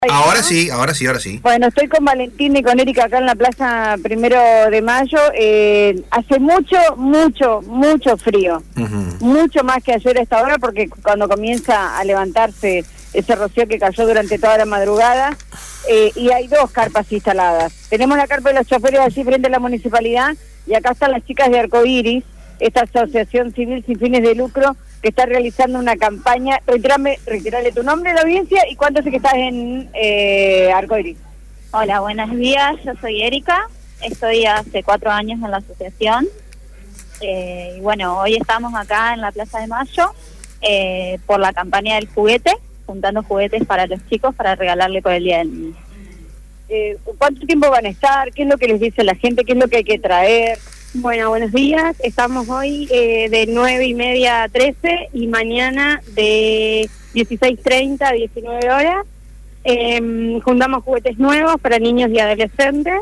Ahora sí, ahora sí. Bueno, estoy con Valentín y con Erika acá en la Plaza 1 de Mayo. Hace mucho frío. Mucho más que ayer a esta hora, porque cuando comienza a levantarse ese rocío que cayó durante toda la madrugada, y hay 2 carpas instaladas. Tenemos la carpa de los choferes allí frente a la municipalidad, y acá están las chicas de Arcoiris, esta asociación civil sin fines de lucro, que está realizando una campaña. Retirale tu nombre a la audiencia y cuánto sé que estás en Arcoiris. Hola, buenos días, yo soy Erika, estoy hace 4 años en la asociación, y bueno, hoy estamos acá en la Plaza de Mayo por la campaña del juguete, juntando juguetes para los chicos para regalarle por el Día del Niño. ¿Cuánto tiempo van a estar? ¿Qué es lo que les dice la gente? ¿Qué es lo que hay que traer? Bueno, buenos días. Estamos hoy de 9:30 a 13 y mañana de 16:30 a 19 horas. Juntamos juguetes nuevos para niños y adolescentes.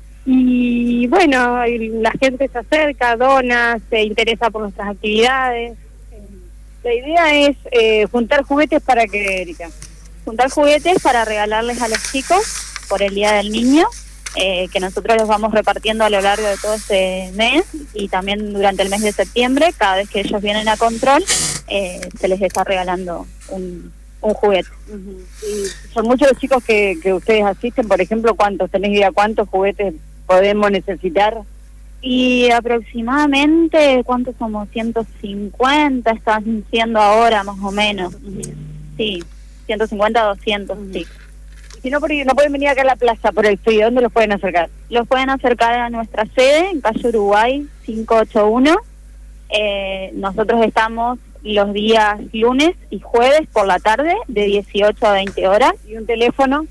Y bueno, la gente se acerca, dona, se interesa por nuestras actividades. La idea es juntar juguetes para que, Erika. Juntar juguetes para regalarles a los chicos por el Día del Niño. Que nosotros los vamos repartiendo a lo largo de todo este mes y también durante el mes de septiembre, cada vez que ellos vienen a control, se les está regalando un juguete. Y son muchos los chicos que ustedes asisten, por ejemplo, ¿cuántos? ¿Tenés idea cuántos juguetes podemos necesitar? Y aproximadamente, ¿cuántos somos? 150 están siendo ahora más o menos. Sí, 150 a 200, sí. Si no pueden venir acá a la plaza por el frío, ¿dónde los pueden acercar? Los pueden acercar a nuestra sede en calle Uruguay 581. Nosotros estamos los días lunes y jueves por la tarde de 18 a 20 horas. ¿Y un teléfono?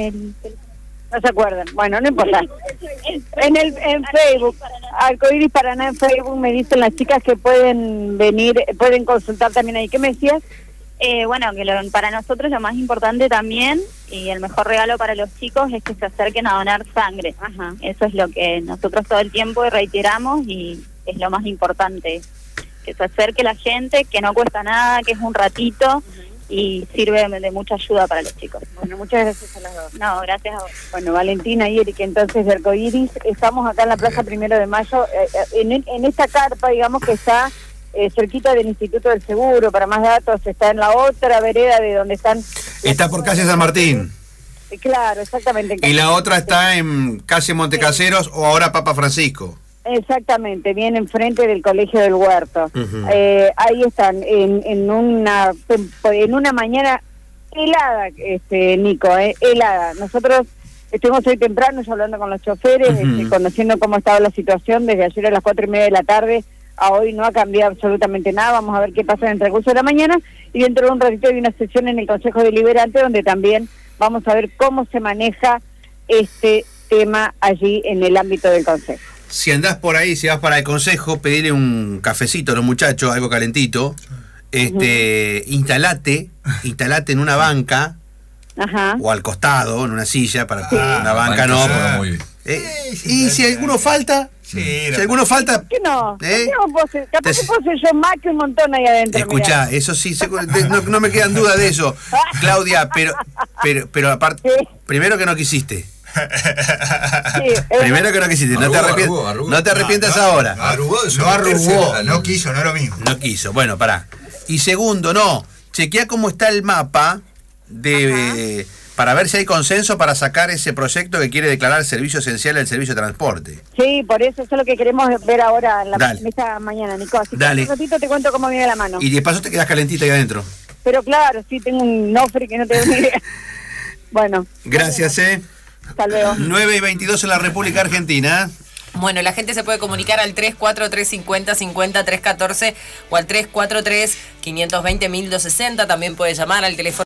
No se acuerdan. Bueno, no importa. En Facebook, Arcoiris Paraná en Facebook, me dicen las chicas que pueden venir, pueden consultar también ahí. ¿Qué me decías? Bueno, que para nosotros lo más importante también y el mejor regalo para los chicos es que se acerquen a donar sangre. Ajá. Eso es lo que nosotros todo el tiempo reiteramos y es lo más importante, que se acerque la gente, que no cuesta nada, que es un ratito y sirve de mucha ayuda para los chicos. Bueno, muchas gracias a las dos. No, gracias a vos. Bueno, Valentina y Erika, entonces de Arcoiris, estamos acá en la Plaza 1 de Mayo, en esta carpa, digamos, que está cerquita del Instituto del Seguro. Para más datos, está en la otra vereda de donde están... Está por calle San Martín. Claro, exactamente. Y la otra está en calle Montecaseros o ahora Papa Francisco. Exactamente, bien enfrente del Colegio del Huerto. Ahí están, en una mañana helada, Nico, helada. Nosotros estuvimos hoy temprano ya hablando con los choferes, conociendo cómo estaba la situación desde ayer a las 4:30 de la tarde. A hoy no ha cambiado absolutamente nada. Vamos a ver qué pasa en el transcurso de la mañana, y dentro de un ratito hay una sesión en el Consejo Deliberante donde también vamos a ver cómo se maneja este tema allí en el ámbito del Consejo. Si andás por ahí, si vas para el Consejo, pedile un cafecito a los muchachos, algo calentito, instalate en una banca. Ajá. O al costado, en una silla, para una banca no. Y si alguno falta, sí, si alguno falta... ¿Qué no? Capaz que puedo ser yo más que un montón ahí adentro. Escuchá, mirá. Eso sí, no me quedan dudas de eso, Claudia, pero aparte, primero que no quisiste. Primero que no quisiste, arrugó, no te arrepientas ahora. Arrugó, no quiso, no es lo mismo. No quiso, bueno, pará. Y segundo, chequea cómo está el mapa para ver si hay consenso para sacar ese proyecto que quiere declarar servicio esencial el servicio de transporte. Sí, por eso es lo que queremos ver ahora en esta mañana, Nico. Así que en un ratito te cuento cómo viene la mano. Y de paso te quedas calentita ahí adentro. Pero claro, sí, tengo un nofre que no te doy ni idea. Bueno. Gracias, Hasta luego. 9:22 en la República Argentina. Bueno, la gente se puede comunicar al 343-50-50-314 o al 343-520-1260. También puede llamar al teléfono